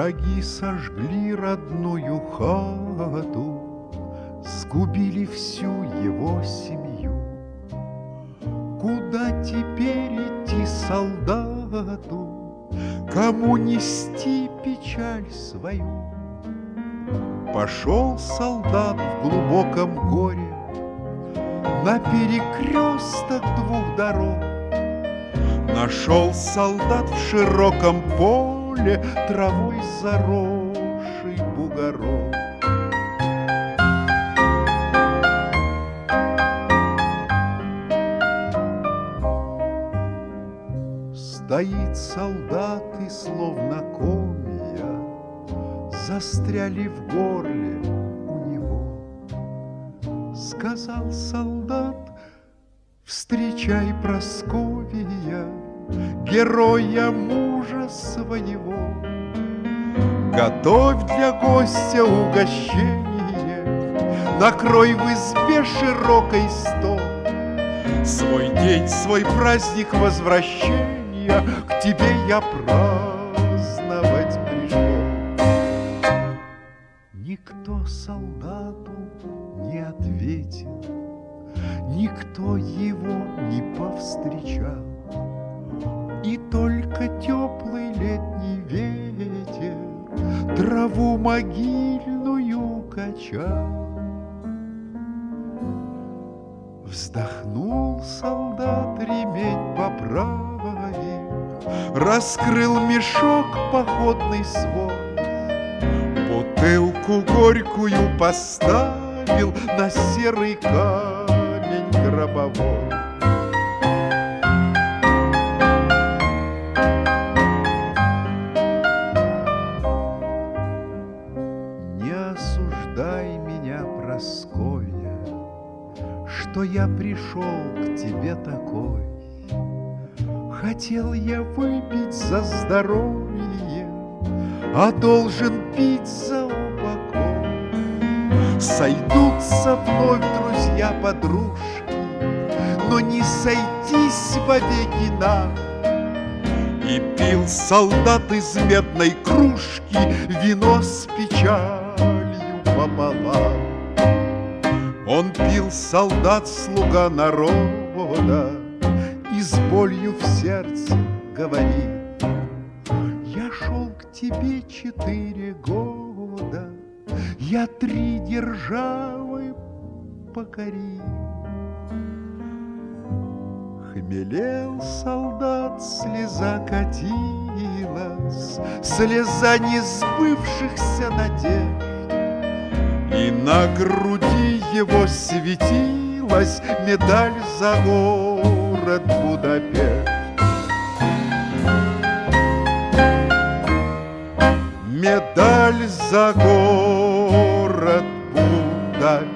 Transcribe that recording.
Враги сожгли родную хату, сгубили всю его семью. Куда теперь идти солдату, кому нести печаль свою? Пошел солдат в глубоком горе на перекресток двух дорог. Нашел солдат в широком поле травой заросший бугорок. Стоит солдат и словно комья застряли в горле у него. Сказал солдат: встречай, Прасковья, героя мужа своего. Готовь для гостя угощение, накрой в избе широкой стол. Свой день, свой праздник возвращения к тебе я праздновать пришел. Никто солдату не ответил, никто его не повстречал, и только теплый летний ветер траву могильную качал. Вздохнул солдат, ремень поправив, раскрыл мешок походный свой, бутылку горькую поставил на серый камень гробовой. Не осуждай меня, Прасковья, что я пришел к тебе такой. Хотел я выпить за здоровье, а должен пить за упокой. Сойдутся вновь друзья-подружки, но не сойтись вовеки нам. И пил солдат из медной кружки вино с печалью пополам. Он пил, солдат, слуга народа, и с болью в сердце говорит: я шел к тебе 4 года, я 3 державы покорил. Хмелел солдат, слеза катилась, слеза несбывшихся надежд, и на груди его светилась медаль за город Будапешт. Медаль за город Будапешт.